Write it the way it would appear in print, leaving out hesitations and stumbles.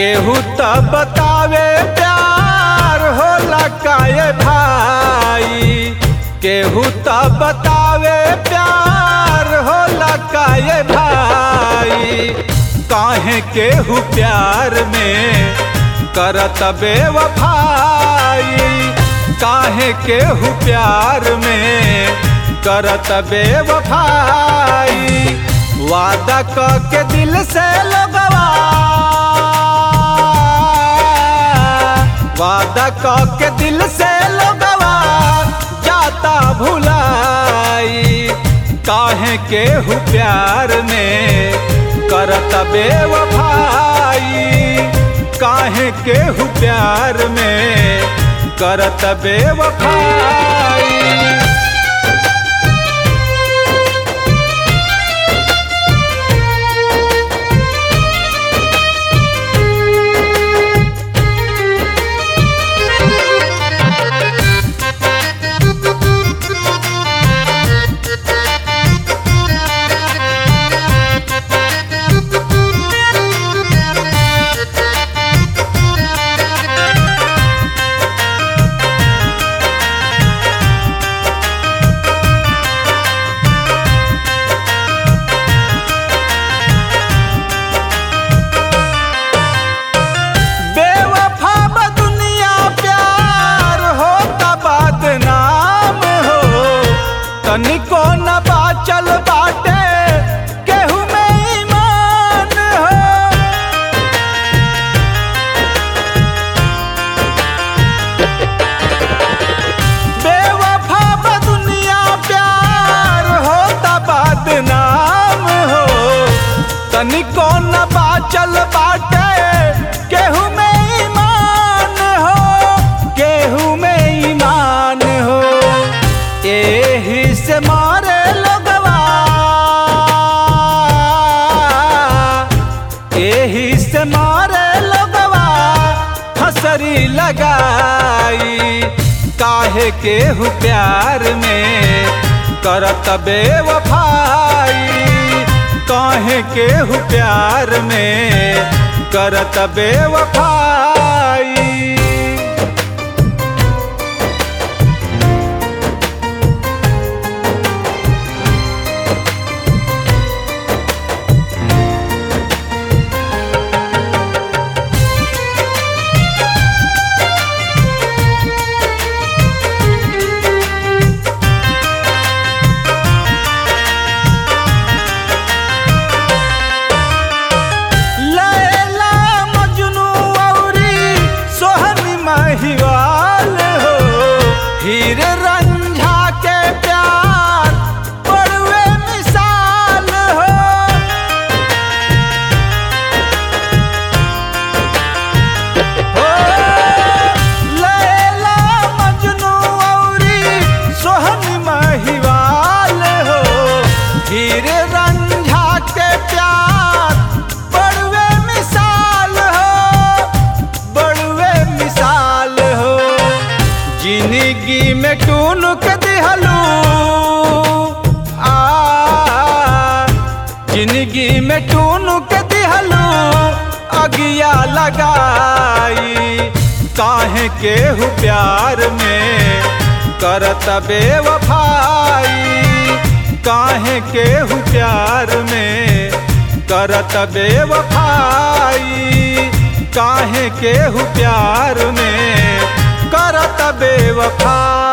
केहू त बतावे प्यार होला काहे भाई, केहू त बतावे प्यार होला काहे भाई। काहे केहू प्यार में करत बेवफाई, काहे केहू प्यार में करत बेवफाई। वादा क के दिल से लगवा, वादा क के दिल से लगवा जाता भुलाई। काहे केहू प्यार में करत बेवफाई, काहे केहू प्यार में करत बेवफाई। तनिको न बाचल बाटे केहू में ईमान हो, बेवफा बदुनिया प्यार होता बदनाम हो। तनिको न बाचल बाटे केहू में ईमान हो, केहू में ईमान हो। एही से मारे लोगवा, एही से मारे लोगवा हंसरी लगाई। काहे केहू प्यार में करत बेवफाई, काहे केहू प्यार में करत बेवफाई। हीर रंझा के प्यार बड़ुए मिसाल हो, लैला मजनू औरी सोहन महिवाल हो। हीर रंझा के प्यार बड़ुए मिसाल हो, बड़ुए मिसाल हो। जिंदगी में टूनुक दिहलू, जिंदगी में टूनुक दिहलू अगिया लगाई। काहे केहू प्यार में करत बेवफाई, काहे केहू प्यार में करत बेवफाई, काहे केहू प्यार में करत बेवफाई।